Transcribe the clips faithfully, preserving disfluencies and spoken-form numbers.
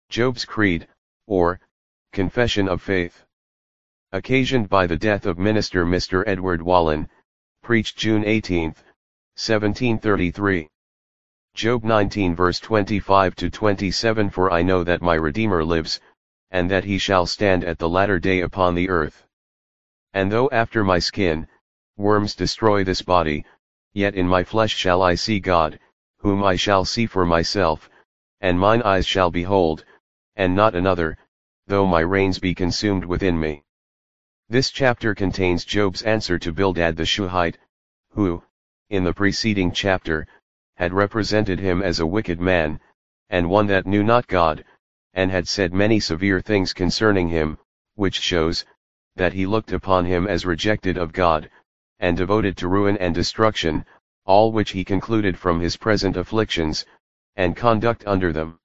Job's Creed, or Confession of Faith. Occasioned by the death of Minister Mister Edward Wallen, preached June eighteenth, seventeen thirty-three. Job nineteen verse twenty-five to twenty-seven. For I know that my Redeemer lives, and that he shall stand at the latter day upon the earth. And though after my skin, worms destroy this body, yet in my flesh shall I see God, whom I shall see for myself, and mine eyes shall behold, and not another, though my reins be consumed within me. This chapter contains Job's answer to Bildad the Shuhite, who, in the preceding chapter, had represented him as a wicked man, and one that knew not God, and had said many severe things concerning him, which shows, that he looked upon him as rejected of God, and devoted to ruin and destruction, all which he concluded from his present afflictions, and conduct under them.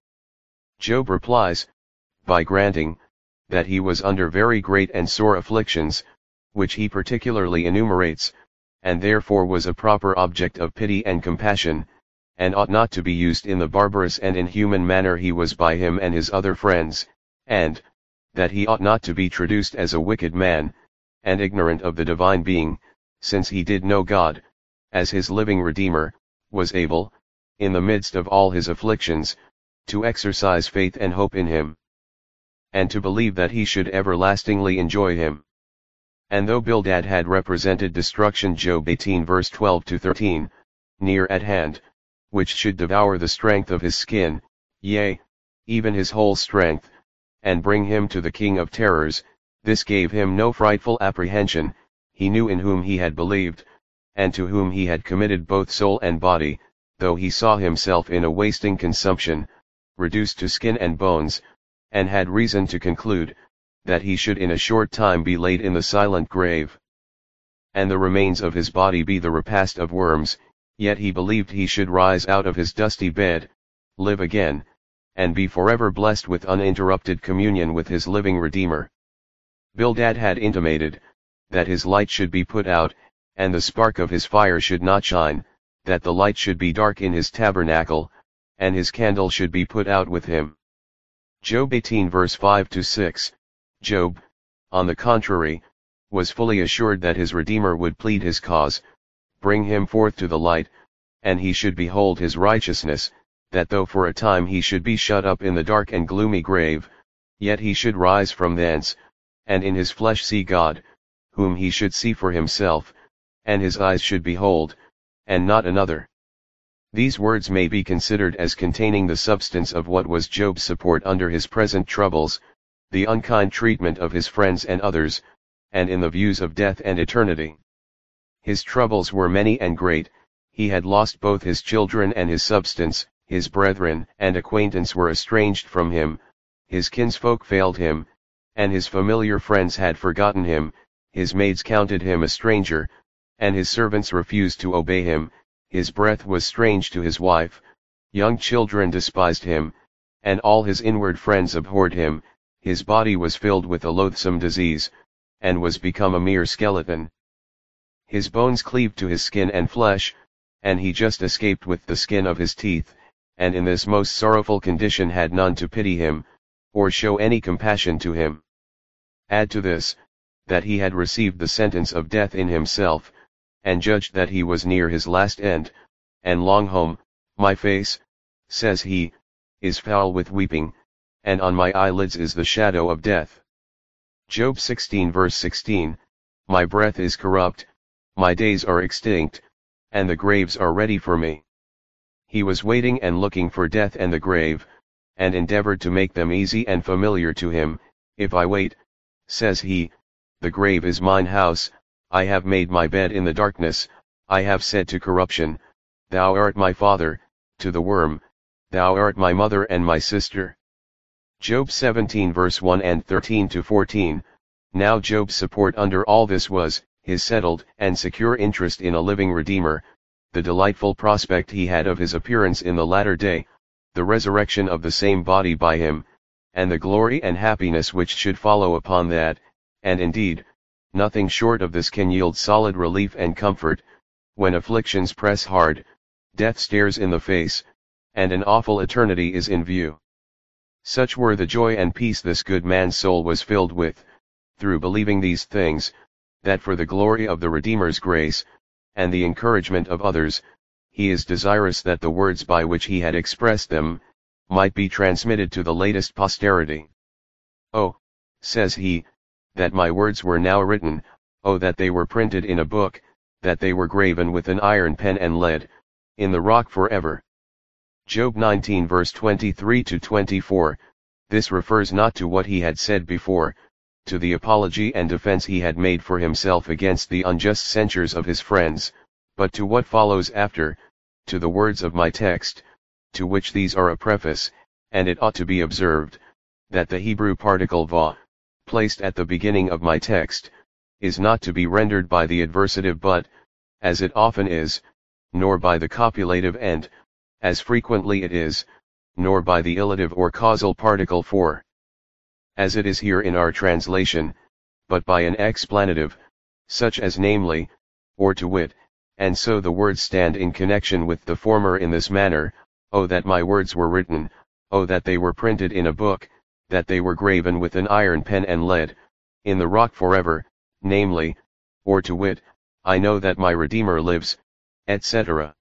Job replies, by granting, that he was under very great and sore afflictions, which he particularly enumerates, and therefore was a proper object of pity and compassion, and ought not to be used in the barbarous and inhuman manner he was by him and his other friends, and, that he ought not to be traduced as a wicked man, and ignorant of the divine being, since he did know God, as his living Redeemer, was able, in the midst of all his afflictions, to exercise faith and hope in him, and to believe that he should everlastingly enjoy him. And though Bildad had represented destruction, Job eighteen verse twelve to thirteen, near at hand, which should devour the strength of his skin, yea, even his whole strength, and bring him to the King of terrors, this gave him no frightful apprehension. He knew in whom he had believed, and to whom he had committed both soul and body, though he saw himself in a wasting consumption, reduced to skin and bones, and had reason to conclude, that he should in a short time be laid in the silent grave, and the remains of his body be the repast of worms, yet he believed he should rise out of his dusty bed, live again, and be forever blessed with uninterrupted communion with his living Redeemer. Bildad had intimated, that his light should be put out, and the spark of his fire should not shine, that the light should be dark in his tabernacle, and his candle should be put out with him. Job eighteen verse five to six. Job, on the contrary, was fully assured that his Redeemer would plead his cause, bring him forth to the light, and he should behold his righteousness, that though for a time he should be shut up in the dark and gloomy grave, yet he should rise from thence, and in his flesh see God, whom he should see for himself, and his eyes should behold, and not another. These words may be considered as containing the substance of what was Job's support under his present troubles, the unkind treatment of his friends and others, and in the views of death and eternity. His troubles were many and great. He had lost both his children and his substance, his brethren and acquaintance were estranged from him, his kinsfolk failed him, and his familiar friends had forgotten him, his maids counted him a stranger, and his servants refused to obey him, his breath was strange to his wife, young children despised him, and all his inward friends abhorred him, his body was filled with a loathsome disease, and was become a mere skeleton. His bones cleaved to his skin and flesh, and he just escaped with the skin of his teeth, and in this most sorrowful condition had none to pity him, or show any compassion to him. Add to this, that he had received the sentence of death in himself, and judged that he was near his last end, and long home, my face, says he, is foul with weeping, and on my eyelids is the shadow of death. Job sixteen verse sixteen, my breath is corrupt, my days are extinct, and the graves are ready for me. He was waiting and looking for death and the grave, and endeavored to make them easy and familiar to him. If I wait, says he, the grave is mine house, I have made my bed in the darkness, I have said to corruption, thou art my father, to the worm, thou art my mother and my sister. Job seventeen verse one and thirteen to fourteen, now Job's support under all this was, his settled and secure interest in a living Redeemer, the delightful prospect he had of his appearance in the latter day, the resurrection of the same body by him, and the glory and happiness which should follow upon that, and indeed, nothing short of this can yield solid relief and comfort, when afflictions press hard, death stares in the face, and an awful eternity is in view. Such were the joy and peace this good man's soul was filled with, through believing these things, that for the glory of the Redeemer's grace, and the encouragement of others, he is desirous that the words by which he had expressed them, might be transmitted to the latest posterity. Oh, says he, that my words were now written, oh that they were printed in a book, that they were graven with an iron pen and lead, in the rock forever. Job nineteen verse twenty-three to twenty-four, this refers not to what he had said before, to the apology and defense he had made for himself against the unjust censures of his friends, but to what follows after, to the words of my text, to which these are a preface, and it ought to be observed, that the Hebrew particle va, placed at the beginning of my text, is not to be rendered by the adversative but, as it often is, nor by the copulative end, as frequently it is, nor by the illative or causal particle for, as it is here in our translation, but by an explanative, such as namely, or to wit, and so the words stand in connection with the former in this manner, oh that my words were written, oh that they were printed in a book, that they were graven with an iron pen and lead, in the rock forever, namely, or to wit, I know that my Redeemer lives, et cetera.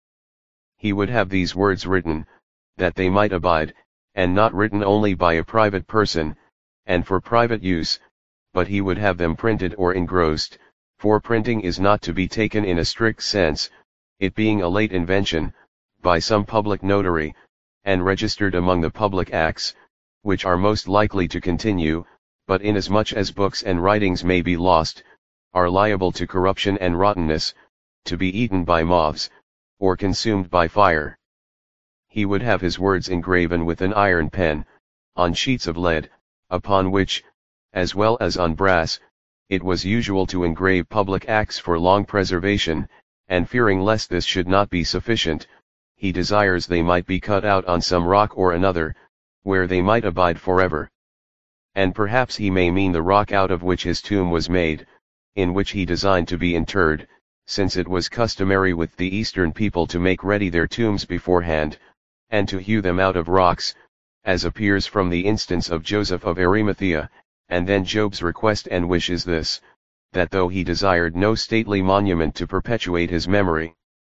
He would have these words written, that they might abide, and not written only by a private person, and for private use, but he would have them printed or engrossed, for printing is not to be taken in a strict sense, it being a late invention, by some public notary, and registered among the public acts, which are most likely to continue, but inasmuch as books and writings may be lost, are liable to corruption and rottenness, to be eaten by moths, or consumed by fire. He would have his words engraven with an iron pen, on sheets of lead, upon which, as well as on brass, it was usual to engrave public acts for long preservation, and fearing lest this should not be sufficient, he desires they might be cut out on some rock or another, where they might abide forever. And perhaps he may mean the rock out of which his tomb was made, in which he designed to be interred, since it was customary with the Eastern people to make ready their tombs beforehand, and to hew them out of rocks, as appears from the instance of Joseph of Arimathea. And then Job's request and wish is this, that though he desired no stately monument to perpetuate his memory,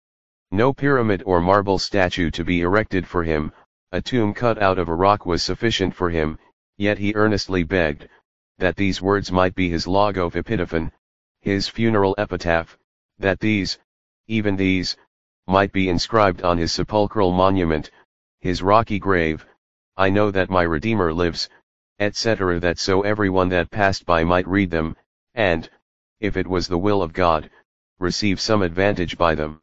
no pyramid or marble statue to be erected for him, a tomb cut out of a rock was sufficient for him, yet he earnestly begged, that these words might be his log of epitaphan, his funeral epitaph, that these, even these, might be inscribed on his sepulchral monument, his rocky grave, I know that my Redeemer lives, et cetera, that so everyone that passed by might read them, and, if it was the will of God, receive some advantage by them.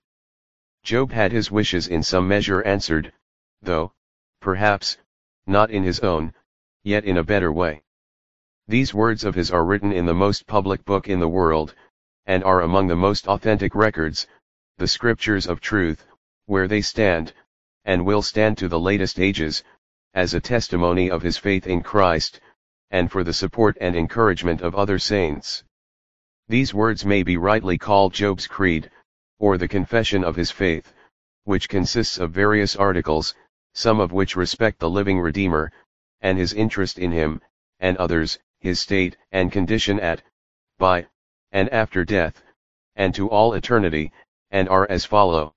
Job had his wishes in some measure answered, though, perhaps, not in his own, yet in a better way. These words of his are written in the most public book in the world, and are among the most authentic records, the scriptures of truth, where they stand, and will stand to the latest ages, as a testimony of his faith in Christ, and for the support and encouragement of other saints. These words may be rightly called Job's creed, or the confession of his faith, which consists of various articles, some of which respect the living Redeemer, and his interest in him, and others, his state and condition at, by, and after death, and to all eternity, and are as follow.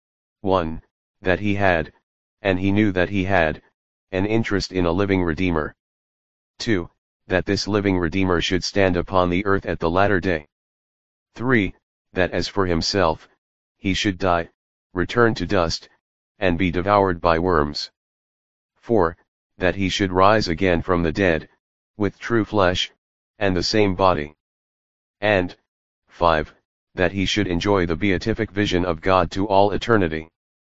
one. That he had, and he knew that he had, an interest in a living Redeemer. two. That this living Redeemer should stand upon the earth at the latter day. three. That as for himself, he should die, return to dust, and be devoured by worms. four. That he should rise again from the dead, with true flesh, and the same body. And, five. That he should enjoy the beatific vision of God to all eternity.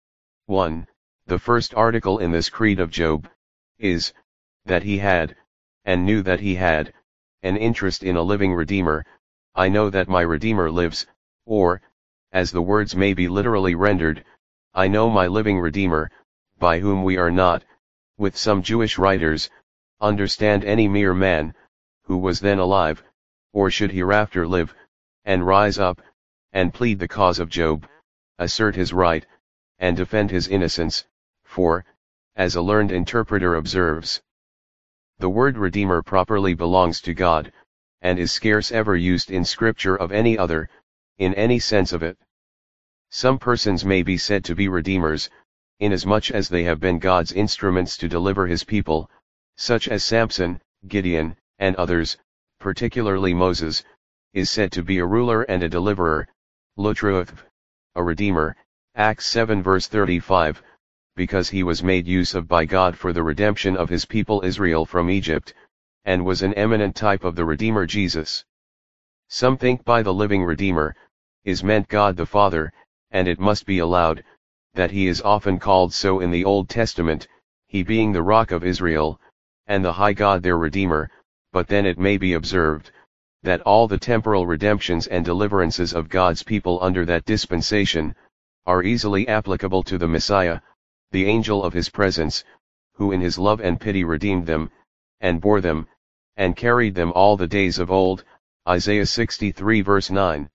one. The first article in this creed of Job, is, that he had, and knew that he had, an interest in a living Redeemer. I know that my Redeemer lives, or, as the words may be literally rendered, I know my living Redeemer, by whom we are not, with some Jewish writers, understand any mere man, who was then alive, or should hereafter live, and rise up, and plead the cause of Job, assert his right, and defend his innocence, for, as a learned interpreter observes, The word Redeemer properly belongs to God, and is scarce ever used in Scripture of any other, in any sense of it. Some persons may be said to be redeemers, inasmuch as they have been God's instruments to deliver his people, such as Samson, Gideon, and others, particularly Moses, is said to be a ruler and a deliverer, Lotruth, a redeemer, Acts seven verse thirty-five, because he was made use of by God for the redemption of his people Israel from Egypt, and was an eminent type of the Redeemer Jesus. Some think by the living Redeemer, is meant God the Father, and it must be allowed, that he is often called so in the Old Testament, he being the Rock of Israel, and the high God their Redeemer, but then it may be observed, that all the temporal redemptions and deliverances of God's people under that dispensation, are easily applicable to the Messiah, the angel of his presence, who in his love and pity redeemed them, and bore them, and carried them all the days of old, Isaiah sixty-three verse nine.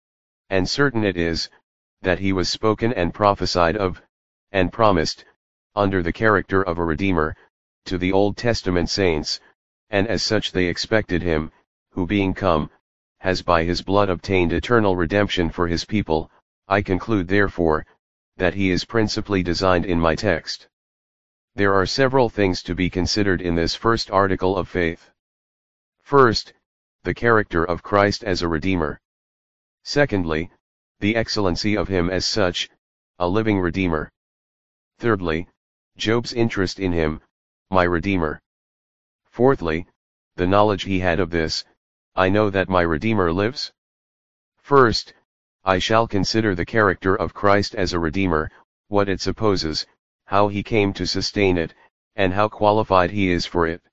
And certain it is, that he was spoken and prophesied of, and promised, under the character of a Redeemer, to the Old Testament saints, and as such they expected him, who being come, has by his blood obtained eternal redemption for his people. I conclude therefore, that he is principally designed in my text. There are several things to be considered in this first article of faith. First, the character of Christ as a Redeemer. Secondly, the excellency of him as such, a living Redeemer. Thirdly, Job's interest in him, my Redeemer. Fourthly, the knowledge he had of this, I know that my Redeemer lives. First, I shall consider the character of Christ as a Redeemer, what it supposes, how he came to sustain it, and how qualified he is for it.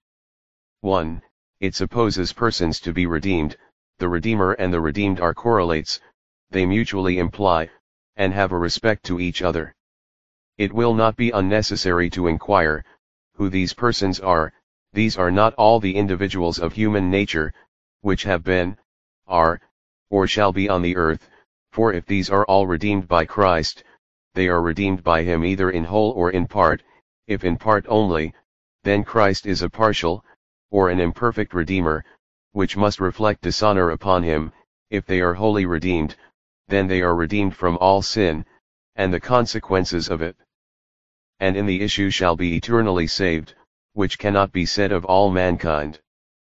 one. It supposes persons to be redeemed. The Redeemer and the redeemed are correlates, they mutually imply, and have a respect to each other. It will not be unnecessary to inquire, who these persons are. These are not all the individuals of human nature, which have been, are, or shall be on the earth, for if these are all redeemed by Christ, they are redeemed by him either in whole or in part. If in part only, then Christ is a partial, or an imperfect Redeemer, which must reflect dishonor upon him. If they are wholly redeemed, then they are redeemed from all sin, and the consequences of it. And in the issue shall be eternally saved, which cannot be said of all mankind.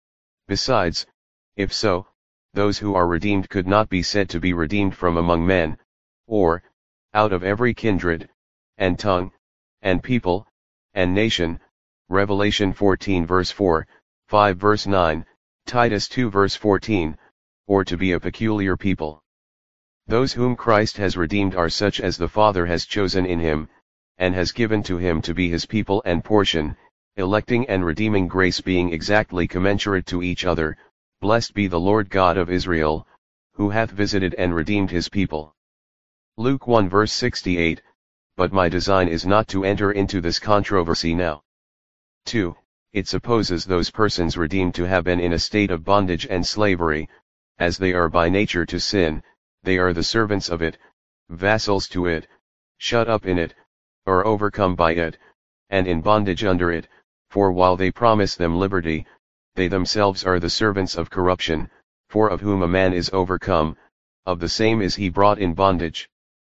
Besides, if so, those who are redeemed could not be said to be redeemed from among men, or, out of every kindred, and tongue, and people, and nation, Revelation fourteen verse four, five verse nine, Titus two verse fourteen, or to be a peculiar people. Those whom Christ has redeemed are such as the Father has chosen in him, and has given to him to be his people and portion, electing and redeeming grace being exactly commensurate to each other. Blessed be the Lord God of Israel, who hath visited and redeemed his people. Luke one verse sixty-eight, but my design is not to enter into this controversy now. two. It supposes those persons redeemed to have been in a state of bondage and slavery, as they are by nature to sin. They are the servants of it, vassals to it, shut up in it, or overcome by it, and in bondage under it, for while they promise them liberty, they themselves are the servants of corruption, for of whom a man is overcome, of the same is he brought in bondage.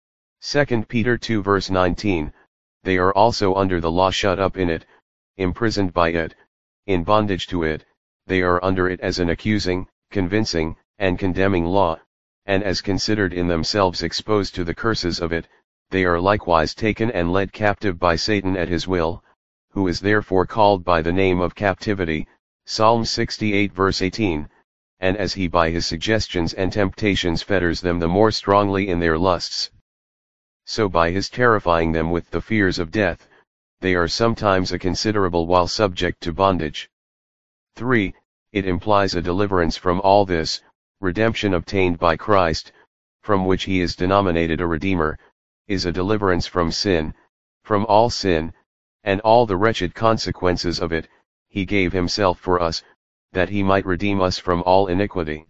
Second Peter two verse nineteen, they are also under the law shut up in it, imprisoned by it, in bondage to it, they are under it as an accusing, convincing, and condemning law, and as considered in themselves exposed to the curses of it, they are likewise taken and led captive by Satan at his will, who is therefore called by the name of captivity, Psalm sixty-eight verse eighteen, and as he by his suggestions and temptations fetters them the more strongly in their lusts, so by his terrifying them with the fears of death, they are sometimes a considerable while subject to bondage. three. It implies a deliverance from all this, redemption obtained by Christ, from which he is denominated a Redeemer, is a deliverance from sin, from all sin, and all the wretched consequences of it. He gave himself for us, that he might redeem us from all iniquity.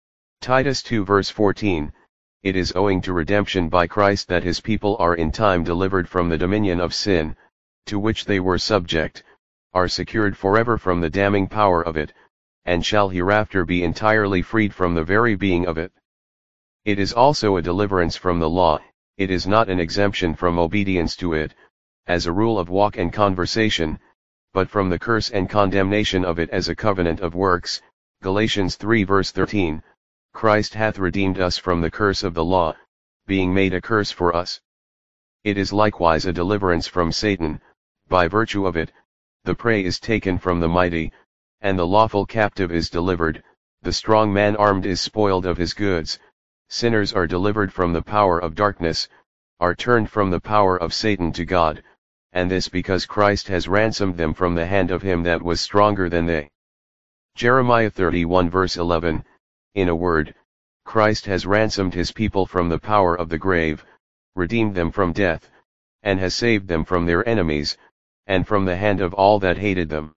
Titus two verse fourteen, it is owing to redemption by Christ that his people are in time delivered from the dominion of sin, to which they were subject, are secured forever from the damning power of it, and shall hereafter be entirely freed from the very being of it. It is also a deliverance from the law, it is not an exemption from obedience to it, as a rule of walk and conversation, but from the curse and condemnation of it as a covenant of works. Galatians three verse thirteen, Christ hath redeemed us from the curse of the law, being made a curse for us. It is likewise a deliverance from Satan, by virtue of it, the prey is taken from the mighty, and the lawful captive is delivered, the strong man armed is spoiled of his goods, sinners are delivered from the power of darkness, are turned from the power of Satan to God, and this because Christ has ransomed them from the hand of him that was stronger than they. Jeremiah thirty-one verse eleven, in a word, Christ has ransomed his people from the power of the grave, redeemed them from death, and has saved them from their enemies, and from the hand of all that hated them.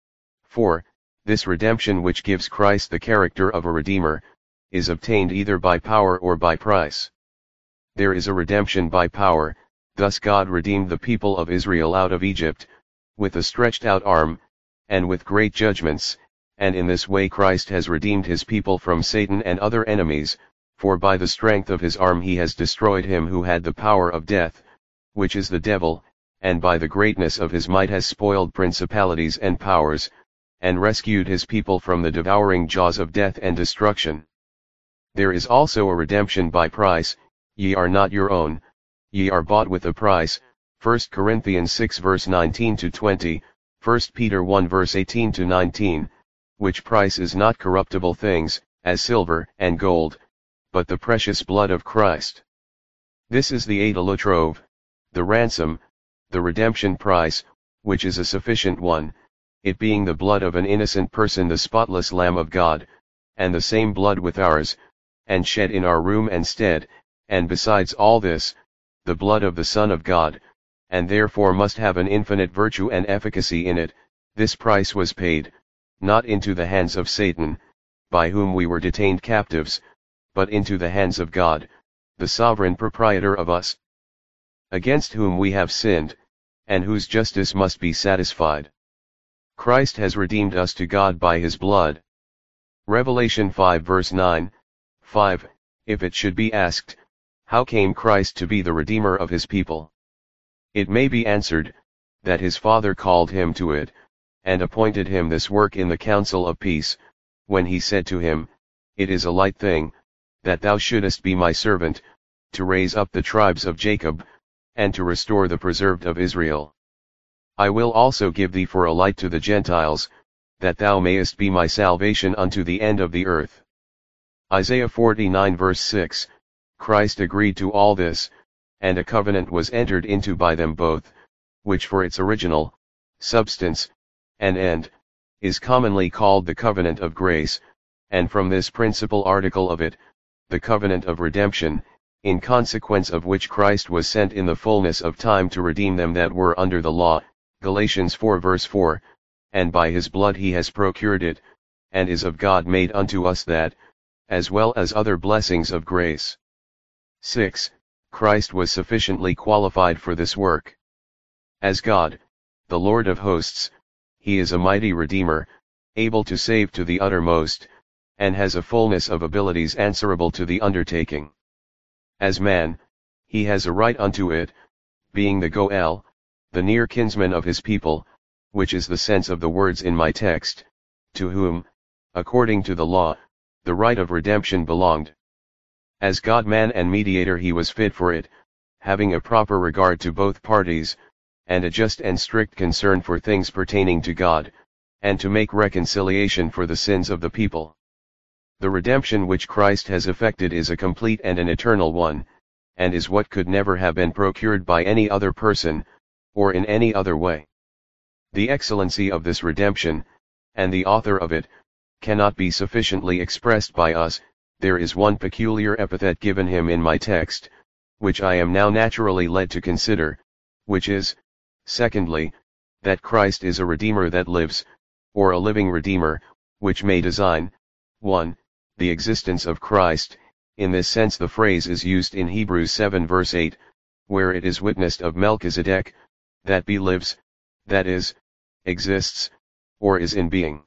For, this redemption which gives Christ the character of a redeemer, is obtained either by power or by price. There is a redemption by power, thus God redeemed the people of Israel out of Egypt, with a stretched out arm, and with great judgments, and in this way Christ has redeemed his people from Satan and other enemies, for by the strength of his arm he has destroyed him who had the power of death, which is the devil, and by the greatness of his might has spoiled principalities and powers, and rescued his people from the devouring jaws of death and destruction. There is also a redemption by price, ye are not your own, ye are bought with a price, First Corinthians six verse nineteen to twenty, First Peter one verse eighteen to nineteen, which price is not corruptible things, as silver and gold, but the precious blood of Christ. This is the adulatrove, the ransom, the redemption price, which is a sufficient one, it being the blood of an innocent person, the spotless Lamb of God, and the same blood with ours, and shed in our room and stead, and besides all this, the blood of the Son of God, and therefore must have an infinite virtue and efficacy in it. This price was paid, not into the hands of Satan, by whom we were detained captives, but into the hands of God, the sovereign proprietor of us, against whom we have sinned, and whose justice must be satisfied. Christ has redeemed us to God by his blood. Revelation five verse nine, five, if it should be asked, how came Christ to be the Redeemer of his people? It may be answered, that his Father called him to it, and appointed him this work in the council of peace, when he said to him, it is a light thing, that thou shouldest be my servant, to raise up the tribes of Jacob, and to restore the preserved of Israel. I will also give thee for a light to the Gentiles, that thou mayest be my salvation unto the end of the earth. Isaiah forty-nine verse six, Christ agreed to all this, and a covenant was entered into by them both, which for its original, substance, and end, is commonly called the covenant of grace, and from this principal article of it, the covenant of redemption, in consequence of which Christ was sent in the fullness of time to redeem them that were under the law, Galatians four verse four, and by his blood he has procured it, and is of God made unto us that, as well as other blessings of grace. six. Christ was sufficiently qualified for this work. As God, the Lord of hosts, he is a mighty Redeemer, able to save to the uttermost, and has a fullness of abilities answerable to the undertaking. As man, he has a right unto it, being the Goel, the near kinsman of his people, which is the sense of the words in my text, to whom, according to the law, the right of redemption belonged. As God-man and mediator he was fit for it, having a proper regard to both parties, and a just and strict concern for things pertaining to God, and to make reconciliation for the sins of the people. The redemption which Christ has effected is a complete and an eternal one, and is what could never have been procured by any other person, or in any other way. The excellency of this redemption, and the author of it, cannot be sufficiently expressed by us. There is one peculiar epithet given him in my text, which I am now naturally led to consider, which is, secondly, that Christ is a Redeemer that lives, or a living Redeemer, which may design, one. The existence of Christ. In this sense the phrase is used in Hebrews seven verse eight, where it is witnessed of Melchizedek, that be lives, that is, exists, or is in being.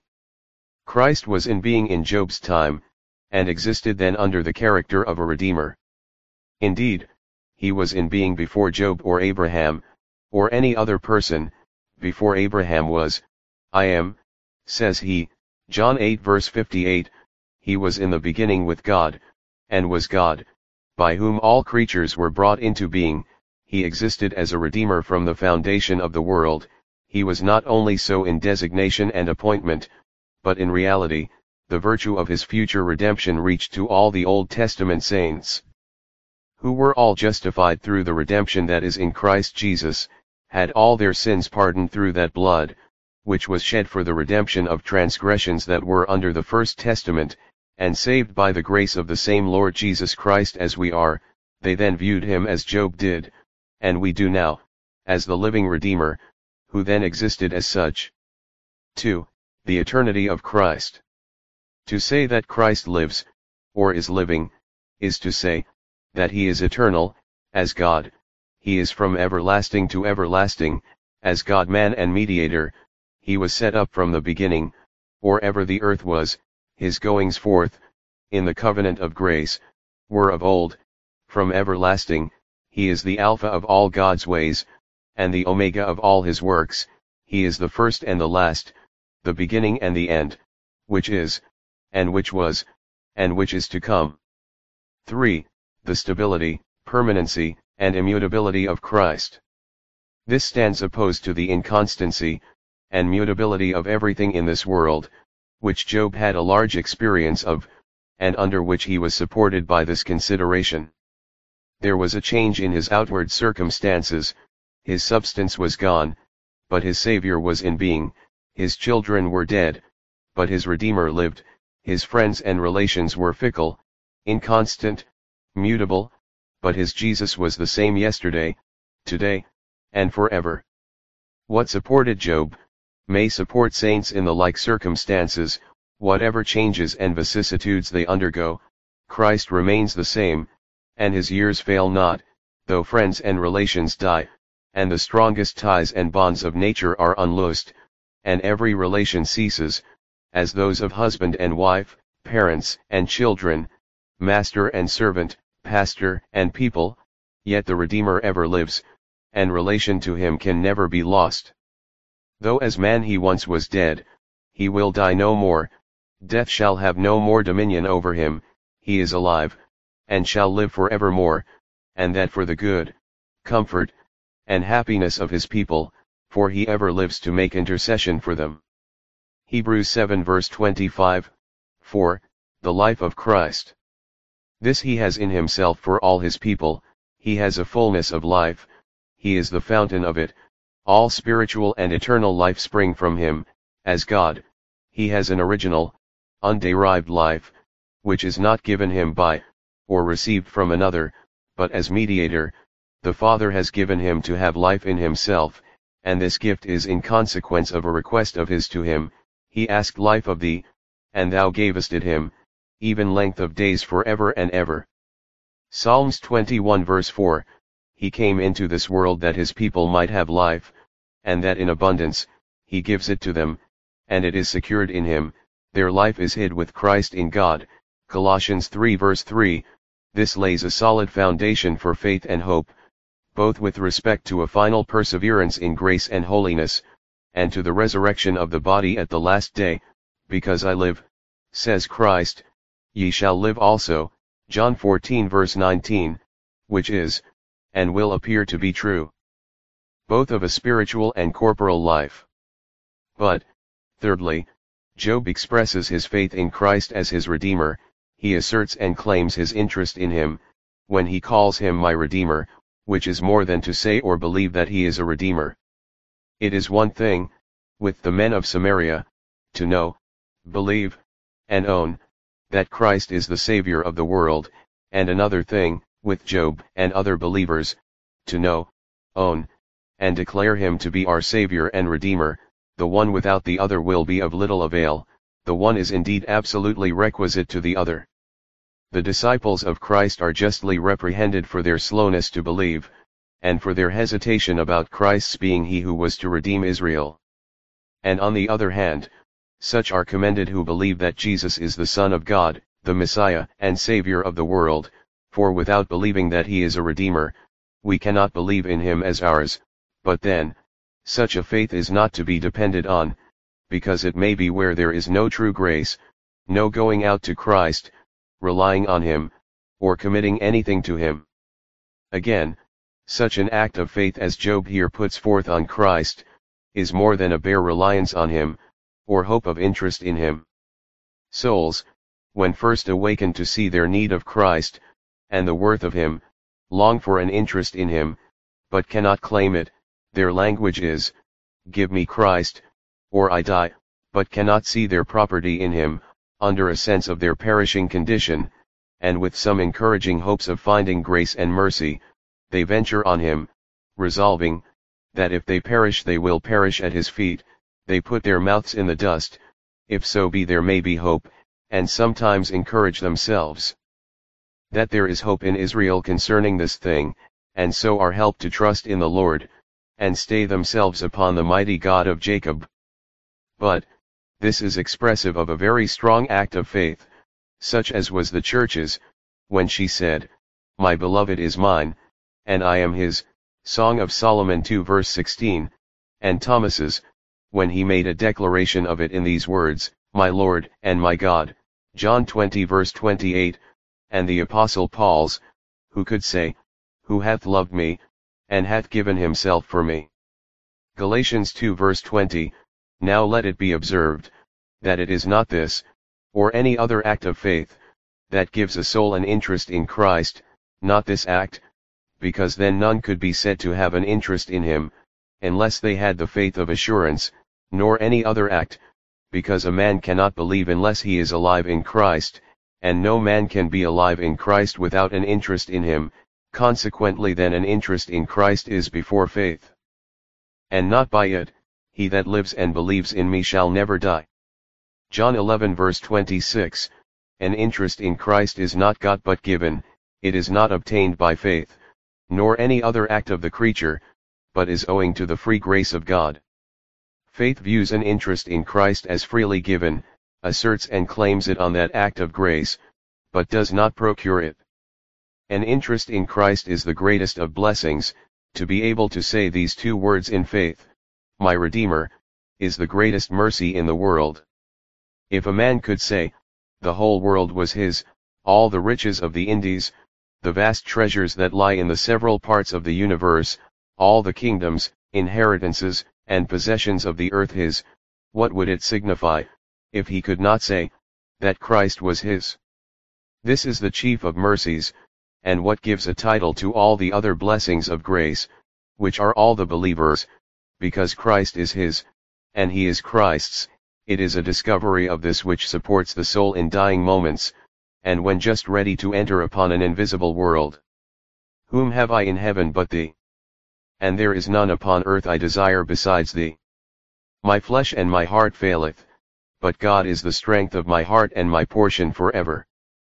Christ was in being in Job's time, and existed then under the character of a Redeemer. Indeed, he was in being before Job or Abraham, or any other person. Before Abraham was, I am, says he, John eight verse fifty-eight, he was in the beginning with God, and was God, by whom all creatures were brought into being. He existed as a Redeemer from the foundation of the world. He was not only so in designation and appointment, but in reality, the virtue of his future redemption reached to all the Old Testament saints, who were all justified through the redemption that is in Christ Jesus, had all their sins pardoned through that blood, which was shed for the redemption of transgressions that were under the First Testament, and saved by the grace of the same Lord Jesus Christ as we are. They then viewed him as Job did, and we do now, as the living Redeemer, who then existed as such. two. The eternity of Christ. To say that Christ lives, or is living, is to say, that he is eternal, as God. He is from everlasting to everlasting, as God-man and mediator. He was set up from the beginning, or ever the earth was. His goings forth, in the covenant of grace, were of old, from everlasting. He is the Alpha of all God's ways, and the Omega of all his works. He is the first and the last, the beginning and the end, which is, and which was, and which is to come. three. The stability, permanency, and immutability of Christ. This stands opposed to the inconstancy and mutability of everything in this world, which Job had a large experience of, and under which he was supported by this consideration. There was a change in his outward circumstances, his substance was gone, but his Savior was in being. His children were dead, but his Redeemer lived. His friends and relations were fickle, inconstant, mutable, but his Jesus was the same yesterday, today, and forever. What supported Job, may support saints in the like circumstances. Whatever changes and vicissitudes they undergo, Christ remains the same, and his years fail not, though friends and relations die, and the strongest ties and bonds of nature are unloosed, and every relation ceases, as those of husband and wife, parents and children, master and servant, pastor and people. Yet the Redeemer ever lives, and relation to him can never be lost. Though as man he once was dead, he will die no more. Death shall have no more dominion over him. He is alive, and shall live for evermore, and that for the good, comfort, and happiness of his people, for he ever lives to make intercession for them. Hebrews seven verse twenty-five. four. The life of Christ. This he has in himself for all his people. He has a fullness of life, he is the fountain of it. All spiritual and eternal life spring from him, as God. He has an original, underived life, which is not given him by, or received from another, but as mediator. The Father has given him to have life in himself, and this gift is in consequence of a request of his to him. He asked life of thee, and thou gavest it him, even length of days forever and ever. Psalms twenty-one verse four. He came into this world that his people might have life, and that in abundance. He gives it to them, and it is secured in him. Their life is hid with Christ in God. Colossians three verse three. This lays a solid foundation for faith and hope, both with respect to a final perseverance in grace and holiness, and to the resurrection of the body at the last day. Because I live, says Christ, ye shall live also. John fourteen verse nineteen, which is, and will appear to be true, both of a spiritual and corporal life. But, thirdly, Job expresses his faith in Christ as his Redeemer. He asserts and claims his interest in him, when he calls him my Redeemer, which is more than to say or believe that he is a Redeemer. It is one thing, with the men of Samaria, to know, believe, and own, that Christ is the Savior of the world, and another thing, with Job and other believers, to know, own, and declare him to be our Savior and Redeemer. The one without the other will be of little avail. The one is indeed absolutely requisite to the other. The disciples of Christ are justly reprehended for their slowness to believe, and for their hesitation about Christ's being he who was to redeem Israel. And on the other hand, such are commended who believe that Jesus is the Son of God, the Messiah and Savior of the world, for without believing that he is a Redeemer, we cannot believe in him as ours. But then, such a faith is not to be depended on, because it may be where there is no true grace, no going out to Christ, relying on him, or committing anything to him. Again, such an act of faith as Job here puts forth on Christ, is more than a bare reliance on him, or hope of interest in him. Souls, when first awakened to see their need of Christ, and the worth of him, long for an interest in him, but cannot claim it. Their language is, "Give me Christ, or I die," but cannot see their property in him, under a sense of their perishing condition, and with some encouraging hopes of finding grace and mercy, they venture on him, resolving, that if they perish they will perish at his feet. They put their mouths in the dust, if so be there may be hope, and sometimes encourage themselves that there is hope in Israel concerning this thing, and so are helped to trust in the Lord, and stay themselves upon the mighty God of Jacob. But, this is expressive of a very strong act of faith, such as was the church's, when she said, "My beloved is mine, and I am his," Song of Solomon two verse sixteen, and Thomas's, when he made a declaration of it in these words, "My Lord and my God," John twenty verse twenty-eight, and the Apostle Paul's, who could say, "Who hath loved me, and hath given himself for me." Galatians two verse twenty. Now let it be observed, that it is not this, or any other act of faith, that gives a soul an interest in Christ, not this act, because then none could be said to have an interest in him, unless they had the faith of assurance, nor any other act, because a man cannot believe unless he is alive in Christ, and no man can be alive in Christ without an interest in him. Consequently then an interest in Christ is before faith. And not by it, "He that lives and believes in me shall never die." John eleven verse twenty-six, an interest in Christ is not got but given, it is not obtained by faith, nor any other act of the creature, but is owing to the free grace of God. Faith views an interest in Christ as freely given, asserts and claims it on that act of grace, but does not procure it. An interest in Christ is the greatest of blessings. To be able to say these two words in faith, "My Redeemer," is the greatest mercy in the world. If a man could say, the whole world was his, all the riches of the Indies, the vast treasures that lie in the several parts of the universe, all the kingdoms, inheritances, and possessions of the earth his, what would it signify, if he could not say, that Christ was his? This is the chief of mercies, and what gives a title to all the other blessings of grace, which are all the believers, because Christ is his, and he is Christ's. It is a discovery of this which supports the soul in dying moments, and when just ready to enter upon an invisible world. "Whom have I in heaven but thee? And there is none upon earth I desire besides thee. My flesh and my heart faileth, but God is the strength of my heart and my portion forever."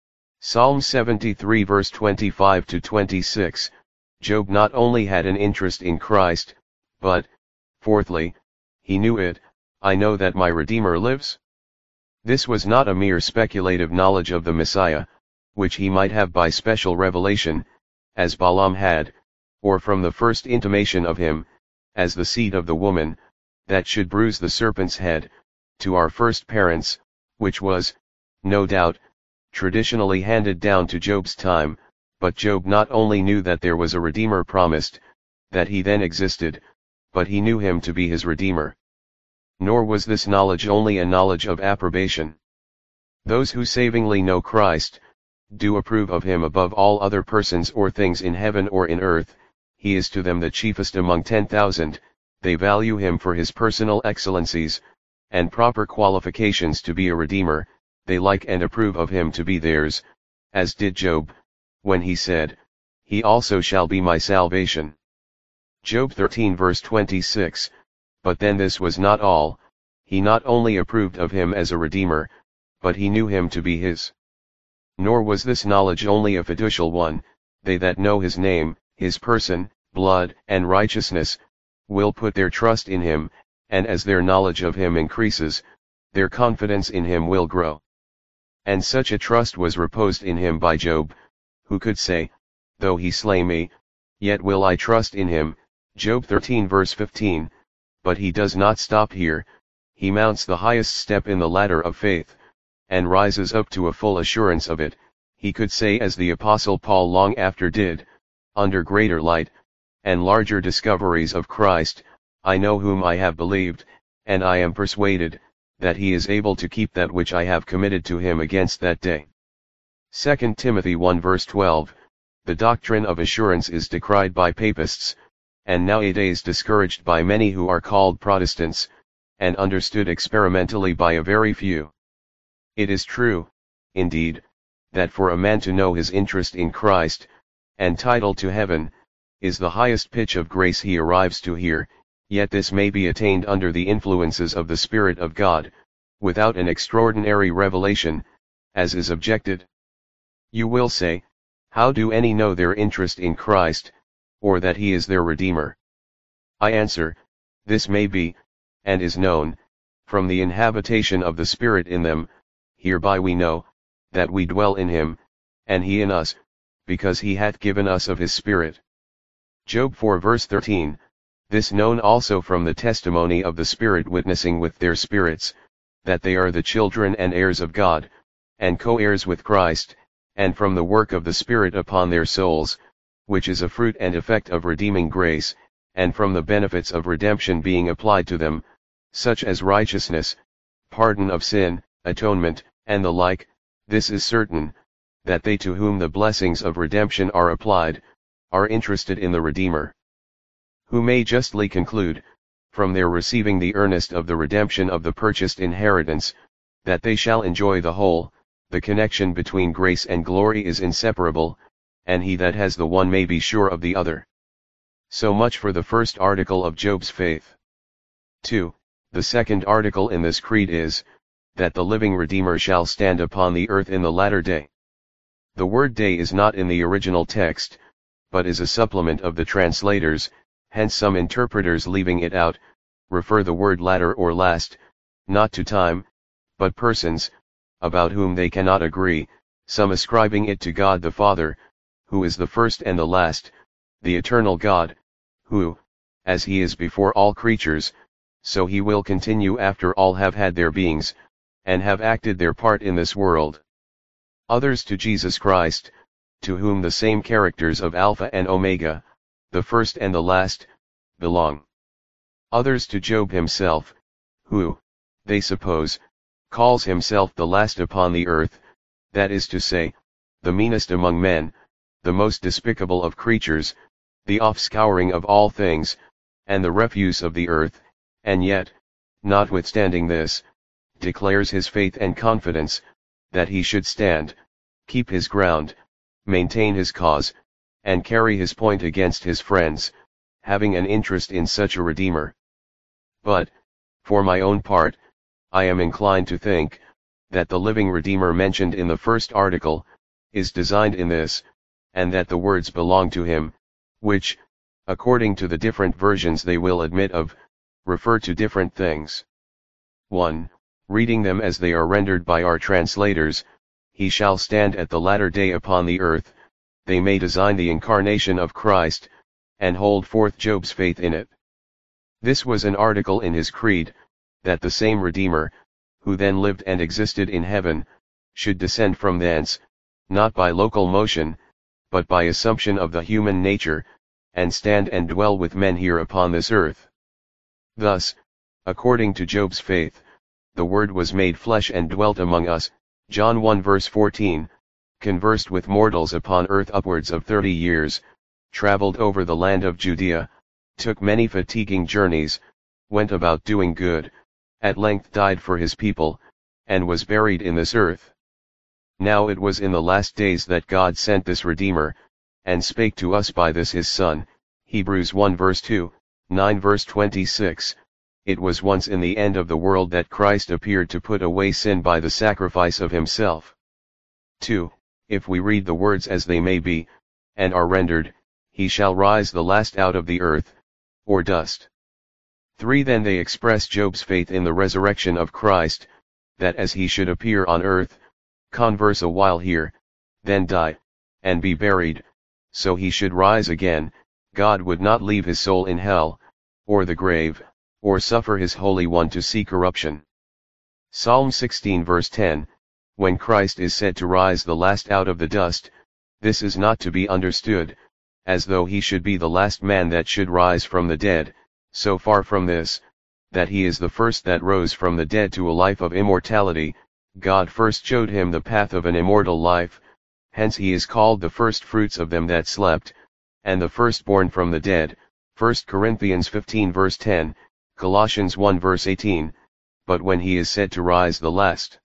Psalm seventy-three verse twenty-five to twenty-six. Job not only had an interest in Christ, but, fourthly, he knew it, "I know that my Redeemer lives." This was not a mere speculative knowledge of the Messiah, which he might have by special revelation, as Balaam had, or from the first intimation of him, as the seed of the woman, that should bruise the serpent's head, to our first parents, which was, no doubt, traditionally handed down to Job's time, but Job not only knew that there was a Redeemer promised, that he then existed, but he knew him to be his Redeemer. Nor was this knowledge only a knowledge of approbation. Those who savingly know Christ, do approve of him above all other persons or things in heaven or in earth. He is to them the chiefest among ten thousand, they value him for his personal excellencies, and proper qualifications to be a Redeemer, they like and approve of him to be theirs, as did Job, when he said, "He also shall be my salvation." Job thirteen verse twenty-six. But then this was not all, he not only approved of him as a Redeemer, but he knew him to be his. Nor was this knowledge only a fiducial one, they that know his name, his person, blood, and righteousness, will put their trust in him, and as their knowledge of him increases, their confidence in him will grow. And such a trust was reposed in him by Job, who could say, though he slay me, yet will I trust in him, Job thirteen verse fifteen, but he does not stop here, he mounts the highest step in the ladder of faith, and rises up to a full assurance of it. He could say as the Apostle Paul long after did, under greater light, and larger discoveries of Christ, I know whom I have believed, and I am persuaded, that he is able to keep that which I have committed to him against that day. Second Timothy one verse twelve, the doctrine of assurance is decried by papists, and nowadays discouraged by many who are called Protestants, and understood experimentally by a very few. It is true, indeed, that for a man to know his interest in Christ, and title to heaven, is the highest pitch of grace he arrives to here, yet this may be attained under the influences of the Spirit of God, without an extraordinary revelation, as is objected. You will say, how do any know their interest in Christ, or that he is their Redeemer? I answer, this may be, and is known, from the inhabitation of the Spirit in them. Hereby we know, that we dwell in him, and he in us, because he hath given us of his Spirit. Job four verse thirteen, this known also from the testimony of the Spirit witnessing with their spirits, that they are the children and heirs of God, and co-heirs with Christ, and from the work of the Spirit upon their souls, which is a fruit and effect of redeeming grace, and from the benefits of redemption being applied to them, such as righteousness, pardon of sin, atonement, and the like. This is certain, that they to whom the blessings of redemption are applied, are interested in the Redeemer. Who may justly conclude, from their receiving the earnest of the redemption of the purchased inheritance, that they shall enjoy the whole. The connection between grace and glory is inseparable, and he that has the one may be sure of the other. So much for the first article of Job's faith. two. The second article in this creed is, that the living Redeemer shall stand upon the earth in the latter day. The word day is not in the original text, but is a supplement of the translators, hence some interpreters leaving it out, refer the word latter or last, not to time, but persons, about whom they cannot agree, some ascribing it to God the Father, who is the first and the last, the eternal God, who, as he is before all creatures, so he will continue after all have had their beings, and have acted their part in this world. Others to Jesus Christ, to whom the same characters of Alpha and Omega, the first and the last, belong. Others to Job himself, who, they suppose, calls himself the last upon the earth, that is to say, the meanest among men, the most despicable of creatures, the offscouring of all things, and the refuse of the earth, and yet, notwithstanding this, declares his faith and confidence, that he should stand, keep his ground, maintain his cause, and carry his point against his friends, having an interest in such a Redeemer. But, for my own part, I am inclined to think, that the living Redeemer mentioned in the first article, is designed in this, and that the words belong to him, which, according to the different versions they will admit of, refer to different things. one. Reading them as they are rendered by our translators, he shall stand at the latter day upon the earth, they may design the incarnation of Christ, and hold forth Job's faith in it. This was an article in his creed, that the same Redeemer, who then lived and existed in heaven, should descend from thence, not by local motion, but by assumption of the human nature, and stand and dwell with men here upon this earth. Thus, according to Job's faith, the Word was made flesh and dwelt among us, John one verse fourteen, conversed with mortals upon earth upwards of thirty years, travelled over the land of Judea, took many fatiguing journeys, went about doing good, at length died for his people, and was buried in this earth. Now it was in the last days that God sent this Redeemer, and spake to us by this his Son, Hebrews one verse two, nine verse twenty-six. It was once in the end of the world that Christ appeared to put away sin by the sacrifice of himself. two. If we read the words as they may be, and are rendered, he shall rise the last out of the earth, or dust. three Then they express Job's faith in the resurrection of Christ, that as he should appear on earth, converse a while here, then die, and be buried, so he should rise again, God would not leave his soul in hell, or the grave, or suffer his Holy One to see corruption. Psalm sixteen verse ten, when Christ is said to rise the last out of the dust, this is not to be understood, as though he should be the last man that should rise from the dead, so far from this, that he is the first that rose from the dead to a life of immortality. God first showed him the path of an immortal life, hence he is called the first fruits of them that slept, and the firstborn from the dead, First Corinthians fifteen verse ten, Colossians one verse eighteen, but when he is said to rise the last.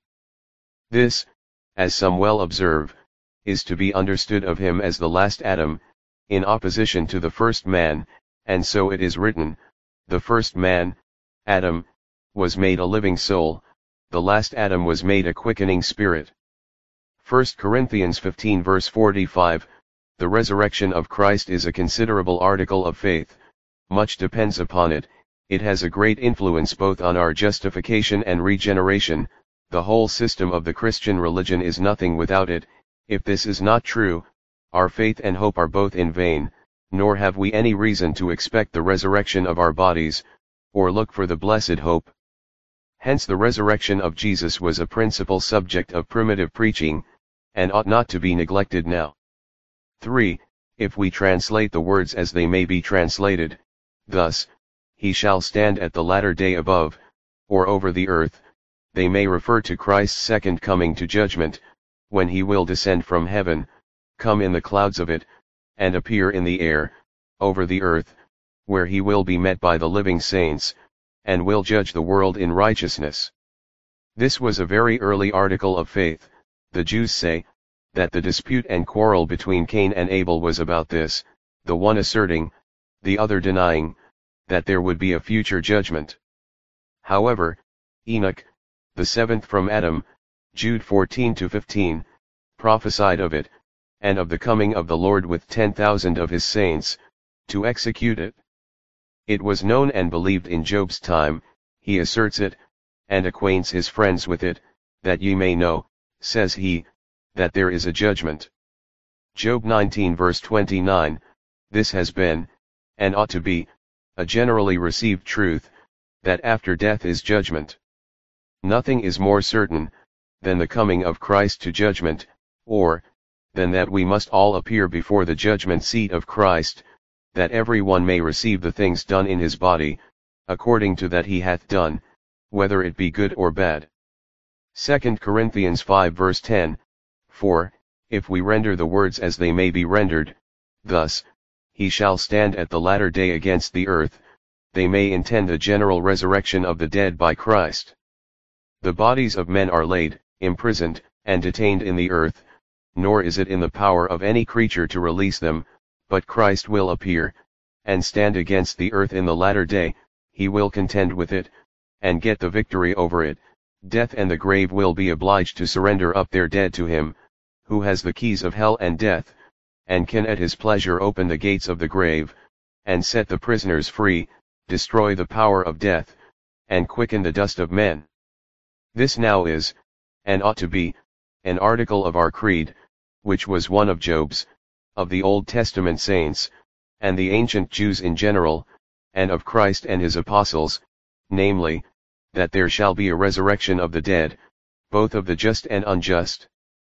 This, as some well observe, is to be understood of him as the last Adam, in opposition to the first man, and so it is written, the first man, Adam, was made a living soul, the last Adam was made a quickening spirit. First Corinthians fifteen verse forty-five, the resurrection of Christ is a considerable article of faith, much depends upon it, it has a great influence both on our justification and regeneration, the whole system of the Christian religion is nothing without it. If this is not true, our faith and hope are both in vain, nor have we any reason to expect the resurrection of our bodies, or look for the blessed hope. Hence the resurrection of Jesus was a principal subject of primitive preaching, and ought not to be neglected now. three If we translate the words as they may be translated, thus, he shall stand at the latter day above, or over the earth, they may refer to Christ's second coming to judgment, when he will descend from heaven, come in the clouds of it, and appear in the air, over the earth, where he will be met by the living saints, and will judge the world in righteousness. This was a very early article of faith. The Jews say, that the dispute and quarrel between Cain and Abel was about this, the one asserting, the other denying, that there would be a future judgment. However, Enoch, the seventh from Adam, Jude fourteen to fifteen, prophesied of it, and of the coming of the Lord with ten thousand of his saints, to execute it. It was known and believed in Job's time, he asserts it, and acquaints his friends with it, that ye may know, says he, that there is a judgment. Job nineteen verse twenty-nine, this has been, and ought to be, a generally received truth, that after death is judgment. Nothing is more certain, than the coming of Christ to judgment, or, than that we must all appear before the judgment seat of Christ, that every one may receive the things done in his body, according to that he hath done, whether it be good or bad. Second Corinthians five verse ten, for, if we render the words as they may be rendered, thus, he shall stand at the latter day against the earth, they may intend a general resurrection of the dead by Christ. The bodies of men are laid, imprisoned, and detained in the earth, nor is it in the power of any creature to release them, but Christ will appear, and stand against the earth in the latter day, he will contend with it, and get the victory over it. Death and the grave will be obliged to surrender up their dead to him, who has the keys of hell and death, and can at his pleasure open the gates of the grave, and set the prisoners free, destroy the power of death, and quicken the dust of men. This now is, and ought to be, an article of our creed, which was one of Job's, of the Old Testament saints, and the ancient Jews in general, and of Christ and his apostles, namely, that there shall be a resurrection of the dead, both of the just and unjust.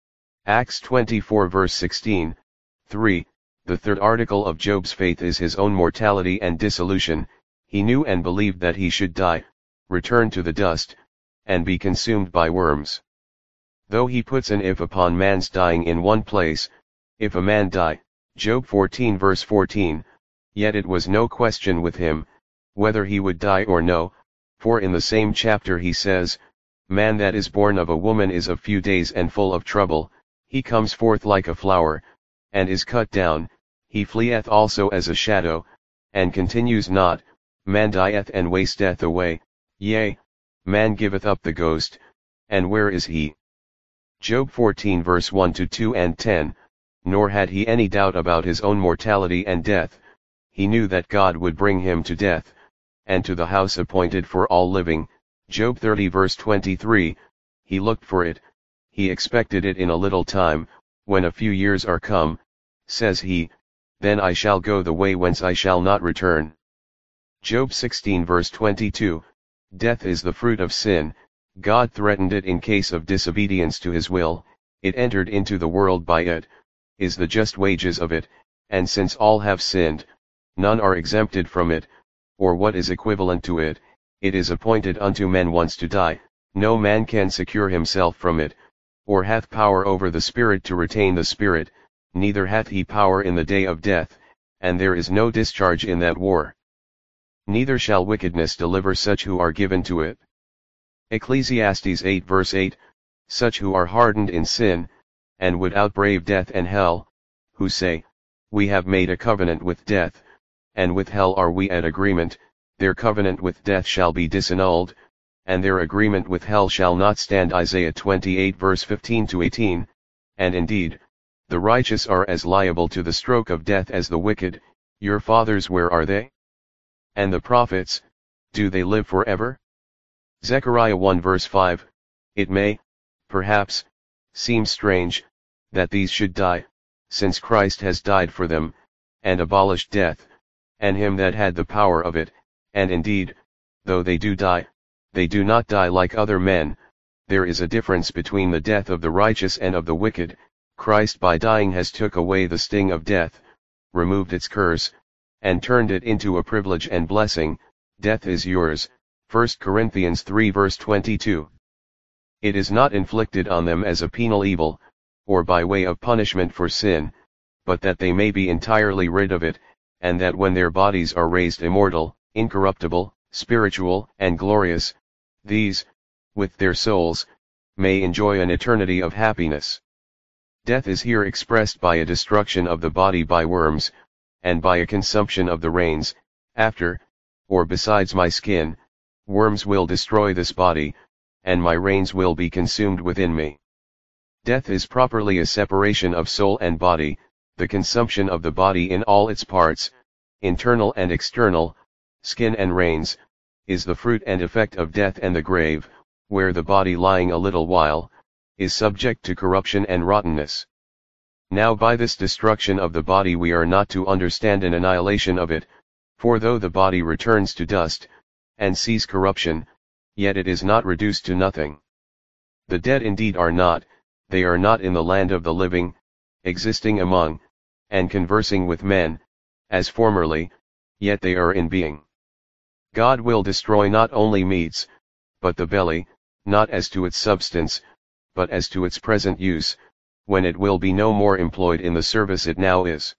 Acts twenty-four verse sixteen, three. The third article of Job's faith is his own mortality and dissolution. He knew and believed that he should die, return to the dust, and be consumed by worms. Though he puts an if upon man's dying in one place, if a man die, Job fourteen verse fourteen, yet it was no question with him, whether he would die or no, for in the same chapter he says, man that is born of a woman is of few days and full of trouble, he comes forth like a flower, and is cut down, he fleeth also as a shadow, and continues not, man dieth and wasteth away, yea, man giveth up the ghost, and where is he? Job fourteen verse one to two and ten, nor had he any doubt about his own mortality and death, he knew that God would bring him to death, and to the house appointed for all living, Job thirty verse twenty-three, he looked for it, he expected it in a little time, when a few years are come, says he, then I shall go the way whence I shall not return. Job sixteen verse twenty-two, death is the fruit of sin, God threatened it in case of disobedience to his will, it entered into the world by it, is the just wages of it, and since all have sinned, none are exempted from it, or what is equivalent to it, it is appointed unto men once to die, no man can secure himself from it, or hath power over the spirit to retain the spirit, neither hath he power in the day of death, and there is no discharge in that war. Neither shall wickedness deliver such who are given to it. Ecclesiastes eight verse eight, such who are hardened in sin, and would outbrave death and hell, who say, we have made a covenant with death, and with hell are we at agreement, their covenant with death shall be disannulled, and their agreement with hell shall not stand. Isaiah twenty-eight verse fifteen to eighteen, and indeed, the righteous are as liable to the stroke of death as the wicked, your fathers where are they? And the prophets, do they live forever? Zechariah one verse five, it may, perhaps, seem strange, that these should die, since Christ has died for them, and abolished death, and him that had the power of it, and indeed, though they do die, they do not die like other men, there is a difference between the death of the righteous and of the wicked, Christ by dying has took away the sting of death, removed its curse, and turned it into a privilege and blessing, death is yours, First Corinthians three verse twenty-two. It is not inflicted on them as a penal evil, or by way of punishment for sin, but that they may be entirely rid of it, and that when their bodies are raised immortal, incorruptible, spiritual, and glorious, these, with their souls, may enjoy an eternity of happiness. Death is here expressed by a destruction of the body by worms, and by a consumption of the reins, after, or besides my skin, worms will destroy this body, and my reins will be consumed within me. Death is properly a separation of soul and body, the consumption of the body in all its parts, internal and external, skin and reins, is the fruit and effect of death and the grave, where the body lying a little while, is subject to corruption and rottenness. Now by this destruction of the body we are not to understand an annihilation of it, for though the body returns to dust, and sees corruption, yet it is not reduced to nothing. The dead indeed are not, they are not in the land of the living, existing among, and conversing with men, as formerly, yet they are in being. God will destroy not only meats, but the belly, not as to its substance, but as to its present use, when it will be no more employed in the service it now is.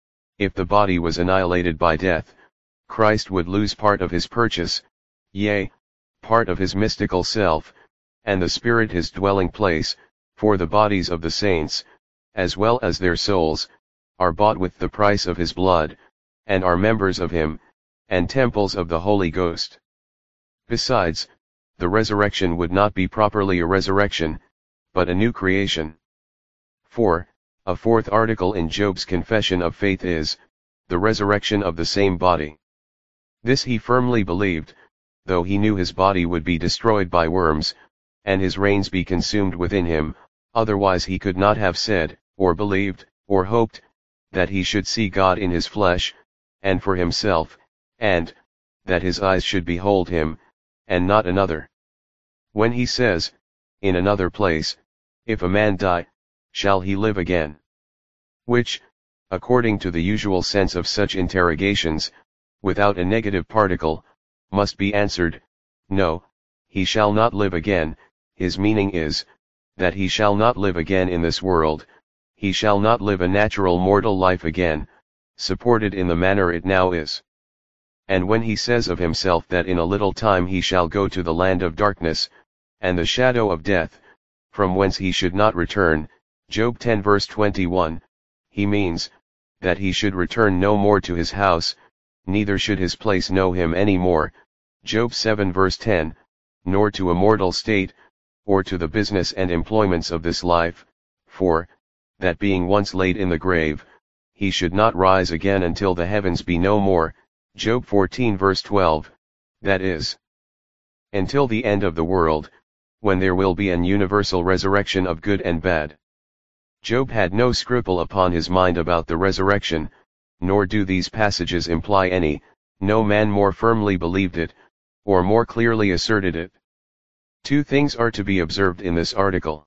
If the body was annihilated by death, Christ would lose part of his purchase, yea, part of his mystical self, and the spirit his dwelling place, for the bodies of the saints, as well as their souls, are bought with the price of his blood, and are members of him, and temples of the Holy Ghost. Besides, the resurrection would not be properly a resurrection, but a new creation. four. A fourth article in Job's confession of faith is, the resurrection of the same body. This he firmly believed, though he knew his body would be destroyed by worms, and his reins be consumed within him, otherwise he could not have said, or believed, or hoped, that he should see God in his flesh, and for himself, and, that his eyes should behold him, and not another. When he says, in another place, if a man die, shall he live again? Which, according to the usual sense of such interrogations, without a negative particle, must be answered, no, he shall not live again, his meaning is, that he shall not live again in this world, he shall not live a natural mortal life again, supported in the manner it now is. And when he says of himself that in a little time he shall go to the land of darkness, and the shadow of death, from whence he should not return, Job ten verse twenty-one, he means, that he should return no more to his house, neither should his place know him any more, Job seven verse ten, nor to a mortal state, or to the business and employments of this life, for, that being once laid in the grave, he should not rise again until the heavens be no more, Job fourteen verse twelve, that is, until the end of the world, when there will be an universal resurrection of good and bad. Job had no scruple upon his mind about the resurrection, nor do these passages imply any. No man more firmly believed it, or more clearly asserted it. Two things are to be observed in this article.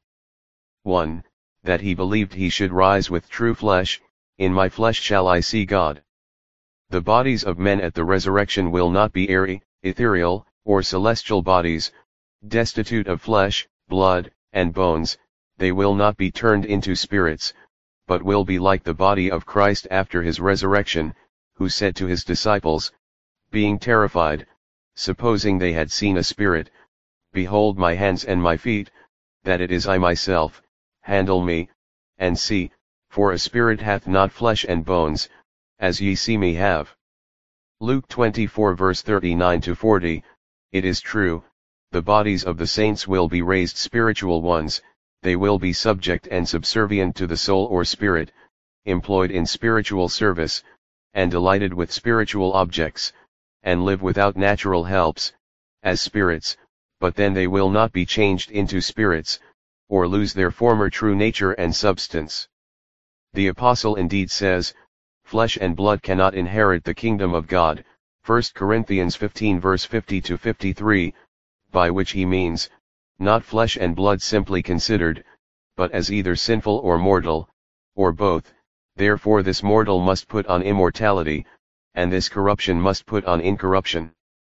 one. That he believed he should rise with true flesh, in my flesh shall I see God. The bodies of men at the resurrection will not be airy, ethereal, or celestial bodies, destitute of flesh, blood, and bones. They will not be turned into spirits, but will be like the body of Christ after his resurrection, who said to his disciples, being terrified, supposing they had seen a spirit, behold my hands and my feet, that it is I myself, handle me, and see, for a spirit hath not flesh and bones, as ye see me have. Luke twenty-four verse thirty-nine to forty, it is true, the bodies of the saints will be raised spiritual ones, they will be subject and subservient to the soul or spirit, employed in spiritual service, and delighted with spiritual objects, and live without natural helps, as spirits, but then they will not be changed into spirits, or lose their former true nature and substance. The apostle indeed says, flesh and blood cannot inherit the kingdom of God, First Corinthians fifteen verse fifty to fifty-three, by which he means, not flesh and blood simply considered, but as either sinful or mortal, or both. Therefore this mortal must put on immortality, and this corruption must put on incorruption.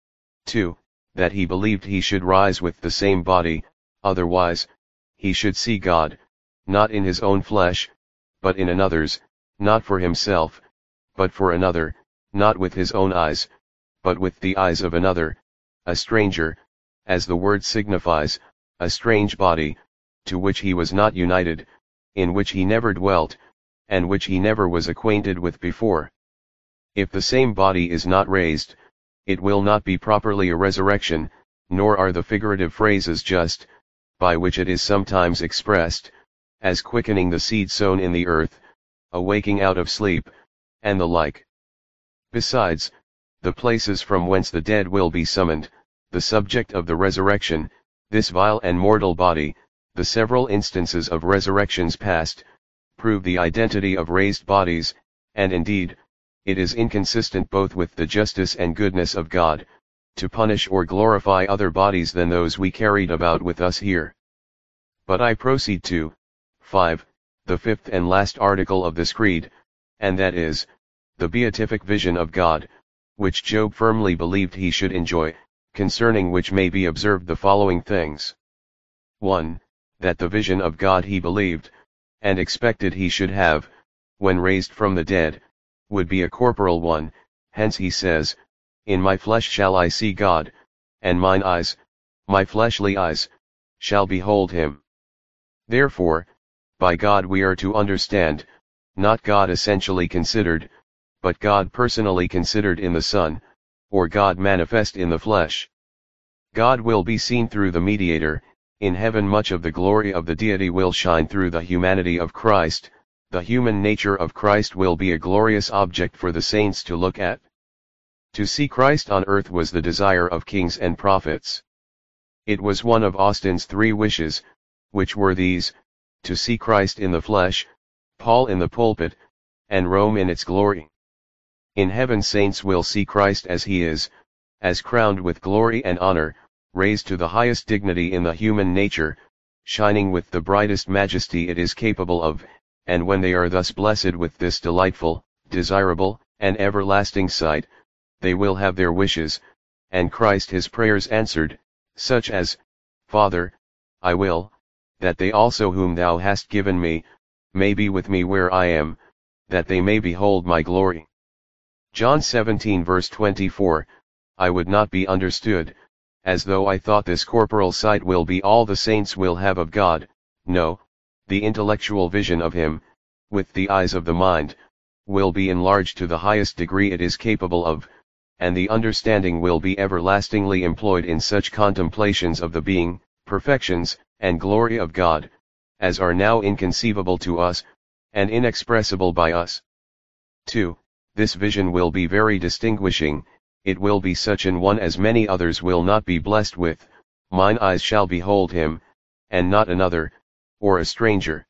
two. That he believed he should rise with the same body, otherwise, he should see God, not in his own flesh, but in another's, not for himself, but for another, not with his own eyes, but with the eyes of another, a stranger, as the word signifies, a strange body, to which he was not united, in which he never dwelt, and which he never was acquainted with before. If the same body is not raised, it will not be properly a resurrection, nor are the figurative phrases just, by which it is sometimes expressed, as quickening the seed sown in the earth, awaking out of sleep, and the like. Besides, the places from whence the dead will be summoned, the subject of the resurrection, this vile and mortal body, the several instances of resurrections past, prove the identity of raised bodies, and indeed, it is inconsistent both with the justice and goodness of God, to punish or glorify other bodies than those we carried about with us here. But I proceed to, five. The fifth and last article of this creed, and that is, the beatific vision of God, which Job firmly believed he should enjoy, concerning which may be observed the following things. one. That the vision of God he believed, and expected he should have, when raised from the dead, would be a corporal one, hence he says, in my flesh shall I see God, and mine eyes, my fleshly eyes, shall behold him. Therefore, by God we are to understand, not God essentially considered, but God personally considered in the Son, or God manifest in the flesh. God will be seen through the mediator. In heaven much of the glory of the deity will shine through the humanity of Christ. The human nature of Christ will be a glorious object for the saints to look at. To see Christ on earth was the desire of kings and prophets. It was one of Austin's three wishes, which were these: to see Christ in the flesh, Paul in the pulpit, and Rome in its glory. In heaven saints will see Christ as he is, as crowned with glory and honor, raised to the highest dignity in the human nature, shining with the brightest majesty it is capable of, and when they are thus blessed with this delightful, desirable, and everlasting sight, they will have their wishes, and Christ his prayers answered, such as, Father, I will, that they also whom thou hast given me, may be with me where I am, that they may behold my glory. John seventeen verse twenty-four, I would not be understood, as though I thought this corporal sight will be all the saints will have of God. No, the intellectual vision of him, with the eyes of the mind, will be enlarged to the highest degree it is capable of, and the understanding will be everlastingly employed in such contemplations of the being, perfections, and glory of God, as are now inconceivable to us, and inexpressible by us. two. This vision will be very distinguishing, it will be such an one as many others will not be blessed with. Mine eyes shall behold him, and not another, or a stranger.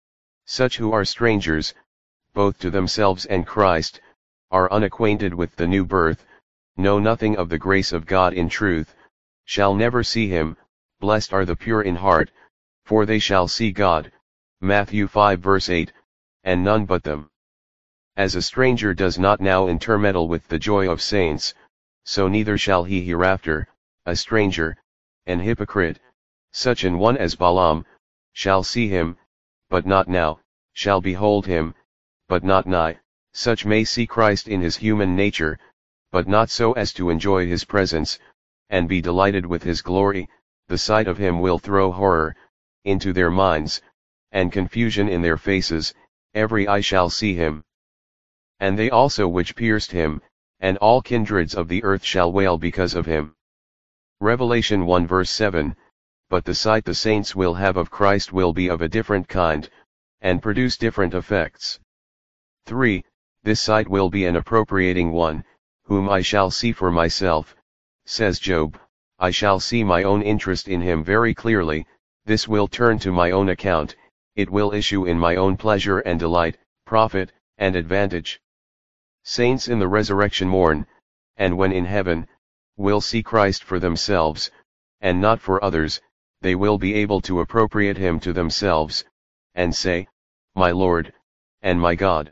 Such who are strangers, both to themselves and Christ, are unacquainted with the new birth, know nothing of the grace of God in truth, shall never see him. Blessed are the pure in heart, for they shall see God. Matthew five verse eight, and none but them. As a stranger does not now intermeddle with the joy of saints, so neither shall he hereafter, a stranger, an hypocrite, such an one as Balaam, shall see him, but not now, shall behold him, but not nigh. Such may see Christ in his human nature, but not so as to enjoy his presence, and be delighted with his glory. The sight of him will throw horror into their minds, and confusion in their faces. Every eye shall see him, and they also which pierced him, and all kindreds of the earth shall wail because of him. Revelation one verse seven, but the sight the saints will have of Christ will be of a different kind, and produce different effects. three. This sight will be an appropriating one, whom I shall see for myself, says Job. I shall see my own interest in him very clearly. This will turn to my own account, it will issue in my own pleasure and delight, profit, and advantage. Saints in the resurrection morn, and when in heaven, will see Christ for themselves, and not for others. They will be able to appropriate him to themselves, and say, my Lord, and my God.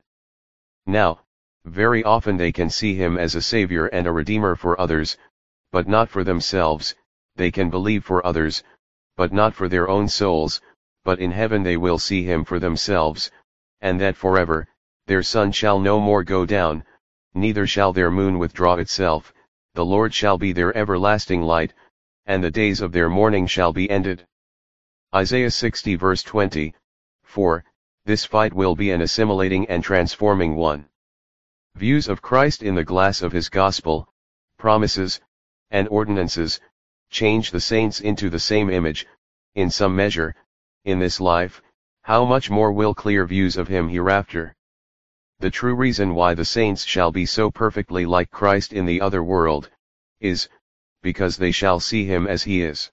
Now, very often they can see him as a Savior and a Redeemer for others, but not for themselves. They can believe for others, but not for their own souls. But in heaven they will see him for themselves, and that forever. Their sun shall no more go down, neither shall their moon withdraw itself. The Lord shall be their everlasting light, and the days of their mourning shall be ended. Isaiah sixty verse twenty, four. This fight will be an assimilating and transforming one. Views of Christ in the glass of his gospel, promises, and ordinances, change the saints into the same image, in some measure, in this life. How much more will clear views of him hereafter? The true reason why the saints shall be so perfectly like Christ in the other world, is, because they shall see him as he is.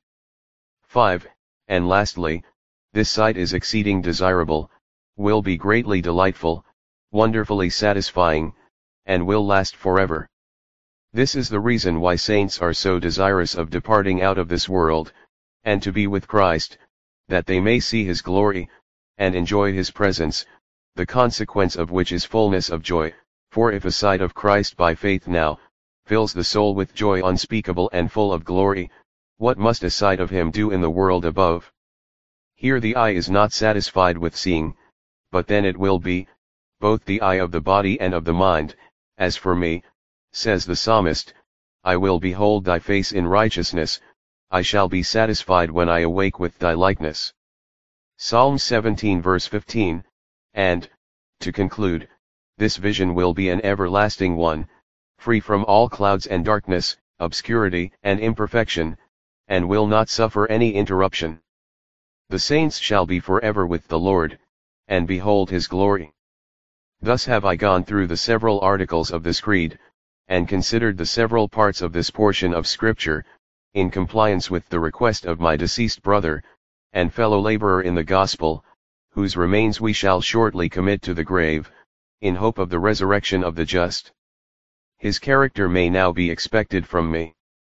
five. And lastly, this sight is exceeding desirable, will be greatly delightful, wonderfully satisfying, and will last forever. This is the reason why saints are so desirous of departing out of this world, and to be with Christ, that they may see his glory, and enjoy his presence, the consequence of which is fullness of joy. For if a sight of Christ by faith now, fills the soul with joy unspeakable and full of glory, what must a sight of him do in the world above? Here the eye is not satisfied with seeing, but then it will be, both the eye of the body and of the mind. As for me, says the psalmist, I will behold thy face in righteousness, I shall be satisfied when I awake with thy likeness. Psalm seventeen verse fifteen, and, to conclude, this vision will be an everlasting one, free from all clouds and darkness, obscurity and imperfection, and will not suffer any interruption. The saints shall be forever with the Lord, and behold his glory. Thus have I gone through the several articles of this creed, and considered the several parts of this portion of Scripture, in compliance with the request of my deceased brother, and fellow laborer in the gospel, whose remains we shall shortly commit to the grave, in hope of the resurrection of the just. His character may now be expected from me.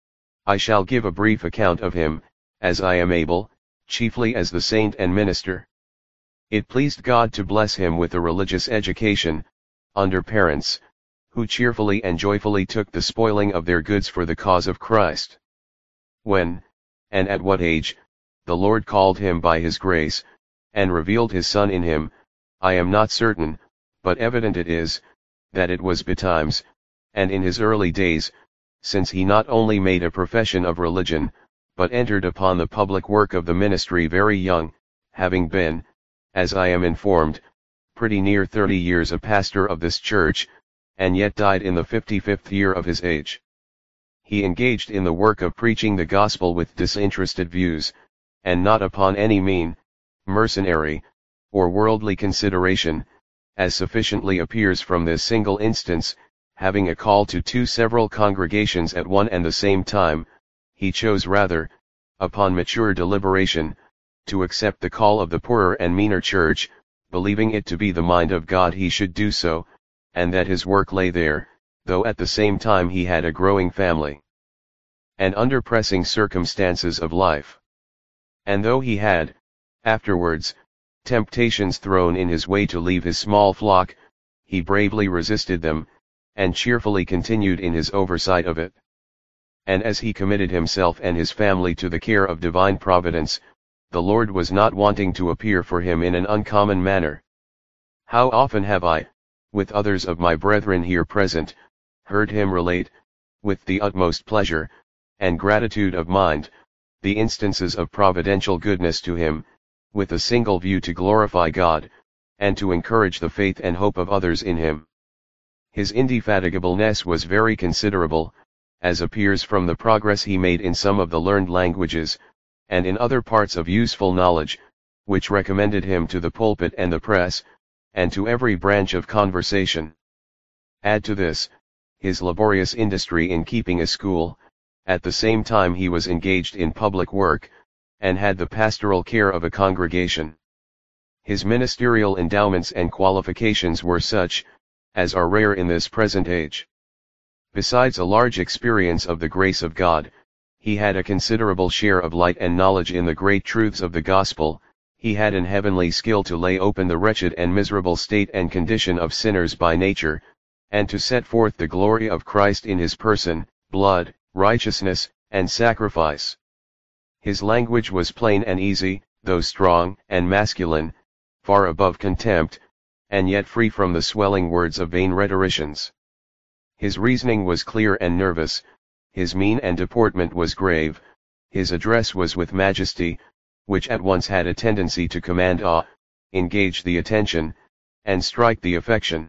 I shall give a brief account of him, as I am able, chiefly as the saint and minister. It pleased God to bless him with a religious education, under parents, who cheerfully and joyfully took the spoiling of their goods for the cause of Christ. When, and at what age, the Lord called him by his grace, and revealed his Son in him, I am not certain, but evident it is, that it was betimes, and in his early days, since he not only made a profession of religion, but entered upon the public work of the ministry very young, having been, as I am informed, pretty near thirty years a pastor of this church, and yet died in the fifty-fifth year of his age. He engaged in the work of preaching the gospel with disinterested views, and not upon any mean, mercenary, or worldly consideration, as sufficiently appears from this single instance, having a call to two several congregations at one and the same time, he chose rather, upon mature deliberation, to accept the call of the poorer and meaner church, believing it to be the mind of God he should do so, and that his work lay there, though at the same time he had a growing family, and under pressing circumstances of life. And though he had, afterwards, temptations thrown in his way to leave his small flock, he bravely resisted them, and cheerfully continued in his oversight of it. And as he committed himself and his family to the care of divine providence, the Lord was not wanting to appear for him in an uncommon manner. How often have I, with others of my brethren here present, heard him relate, with the utmost pleasure, and gratitude of mind, the instances of providential goodness to him, with a single view to glorify God, and to encourage the faith and hope of others in him. His indefatigableness was very considerable, as appears from the progress he made in some of the learned languages, and in other parts of useful knowledge, which recommended him to the pulpit and the press, and to every branch of conversation. Add to this, his laborious industry in keeping a school, at the same time he was engaged in public work, and had the pastoral care of a congregation. His ministerial endowments and qualifications were such, as are rare in this present age. Besides a large experience of the grace of God, he had a considerable share of light and knowledge in the great truths of the gospel. He had an heavenly skill to lay open the wretched and miserable state and condition of sinners by nature, and to set forth the glory of Christ in his person, blood, righteousness, and sacrifice. His language was plain and easy, though strong and masculine, far above contempt, and yet free from the swelling words of vain rhetoricians. His reasoning was clear and nervous, his mien and deportment was grave, his address was with majesty, which at once had a tendency to command awe, engage the attention, and strike the affection.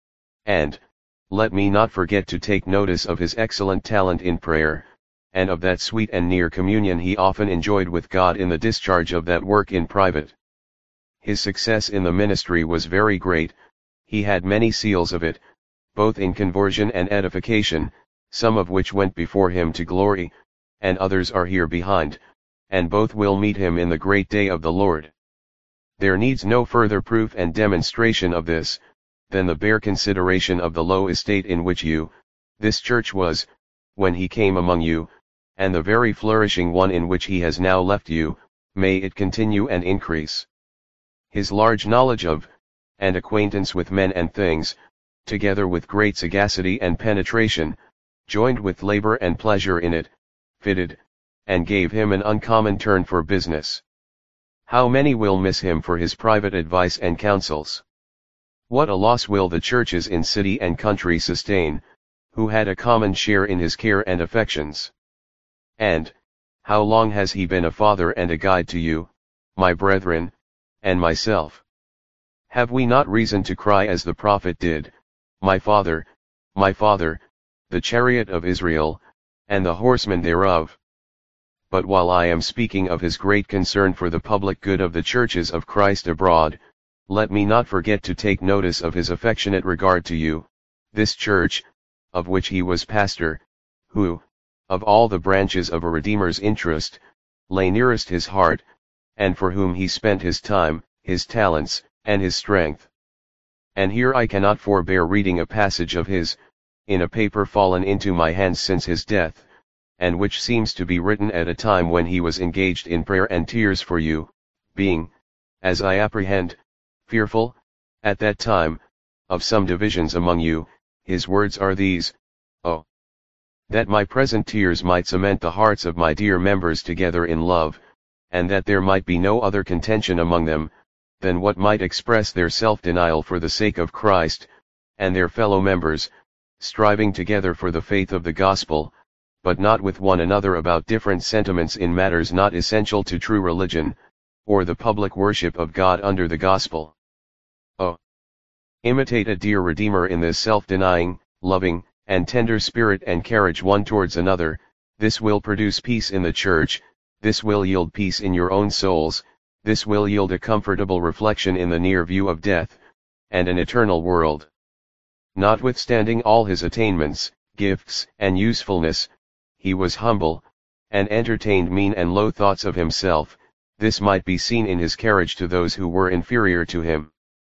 And, let me not forget to take notice of his excellent talent in prayer, and of that sweet and near communion he often enjoyed with God in the discharge of that work in private. His success in the ministry was very great, he had many seals of it, both in conversion and edification, some of which went before him to glory, and others are here behind, and both will meet him in the great day of the Lord. There needs no further proof and demonstration of this, than the bare consideration of the low estate in which you, this church was, when he came among you, and the very flourishing one in which he has now left you, may it continue and increase. His large knowledge of, and acquaintance with men and things, together with great sagacity and penetration, joined with labor and pleasure in it, fitted, and gave him an uncommon turn for business. How many will miss him for his private advice and counsels? What a loss will the churches in city and country sustain, who had a common share in his care and affections? And, how long has he been a father and a guide to you, my brethren, and myself? Have we not reason to cry as the prophet did, My father, my father, the chariot of Israel, and the horsemen thereof? But while I am speaking of his great concern for the public good of the churches of Christ abroad, let me not forget to take notice of his affectionate regard to you, this church, of which he was pastor, who, of all the branches of a Redeemer's interest, lay nearest his heart, and for whom he spent his time, his talents, and his strength. And here I cannot forbear reading a passage of his, in a paper fallen into my hands since his death, and which seems to be written at a time when he was engaged in prayer and tears for you, being, as I apprehend, fearful, at that time, of some divisions among you. His words are these: Oh, that my present tears might cement the hearts of my dear members together in love, and that there might be no other contention among them, than what might express their self-denial for the sake of Christ, and their fellow members, striving together for the faith of the gospel, but not with one another about different sentiments in matters not essential to true religion, or the public worship of God under the gospel. Oh, imitate a dear Redeemer in this self-denying, loving, and tender spirit and carriage one towards another. This will produce peace in the church, this will yield peace in your own souls, this will yield a comfortable reflection in the near view of death, and an eternal world. Notwithstanding all his attainments, gifts, and usefulness, he was humble, and entertained mean and low thoughts of himself. This might be seen in his carriage to those who were inferior to him.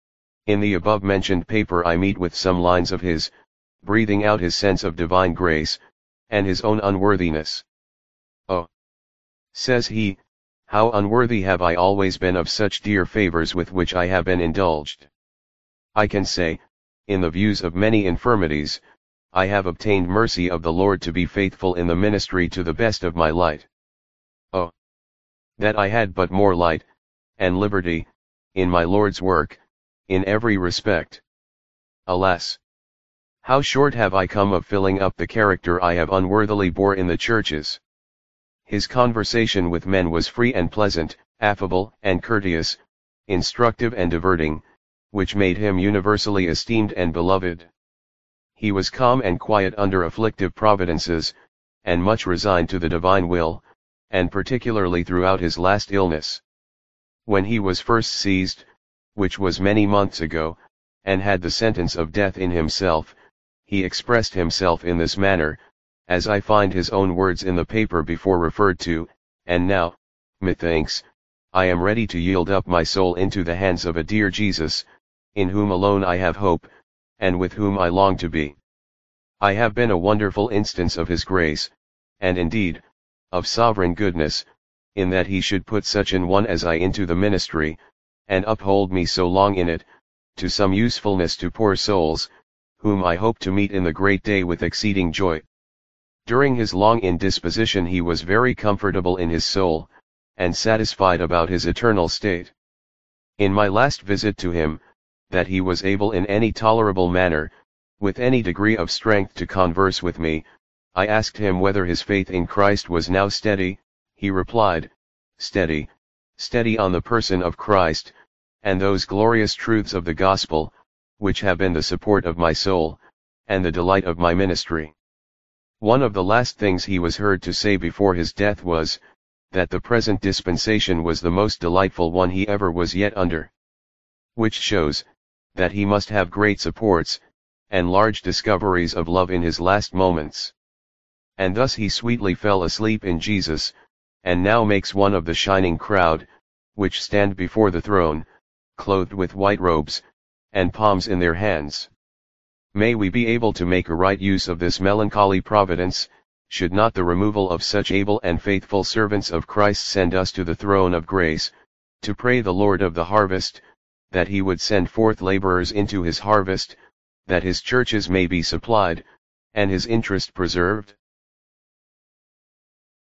In the above-mentioned paper I meet with some lines of his, breathing out his sense of divine grace, and his own unworthiness. "Oh," says he, "how unworthy have I always been of such dear favors with which I have been indulged. I can say, in the views of many infirmities, I have obtained mercy of the Lord to be faithful in the ministry to the best of my light. Oh, that I had but more light, and liberty, in my Lord's work, in every respect. Alas! How short have I come of filling up the character I have unworthily bore in the churches." His conversation with men was free and pleasant, affable and courteous, instructive and diverting, which made him universally esteemed and beloved. He was calm and quiet under afflictive providences, and much resigned to the divine will, and particularly throughout his last illness. When he was first seized, which was many months ago, and had the sentence of death in himself, he expressed himself in this manner, as I find his own words in the paper before referred to, "And now, methinks, I am ready to yield up my soul into the hands of a dear Jesus, in whom alone I have hope, and with whom I long to be. I have been a wonderful instance of his grace, and indeed, of sovereign goodness, in that he should put such an one as I into the ministry, and uphold me so long in it, to some usefulness to poor souls, whom I hope to meet in the great day with exceeding joy." During his long indisposition he was very comfortable in his soul, and satisfied about his eternal state. In my last visit to him, that he was able in any tolerable manner, with any degree of strength to converse with me, I asked him whether his faith in Christ was now steady. He replied, "Steady, steady on the person of Christ, and those glorious truths of the gospel, which have been the support of my soul, and the delight of my ministry." One of the last things he was heard to say before his death was, that the present dispensation was the most delightful one he ever was yet under. Which shows, that he must have great supports, and large discoveries of love in his last moments. And thus he sweetly fell asleep in Jesus, and now makes one of the shining crowd, which stand before the throne, clothed with white robes, and palms in their hands. May we be able to make a right use of this melancholy providence, should not the removal of such able and faithful servants of Christ send us to the throne of grace, to pray the Lord of the harvest, that he would send forth laborers into his harvest, that his churches may be supplied, and his interest preserved.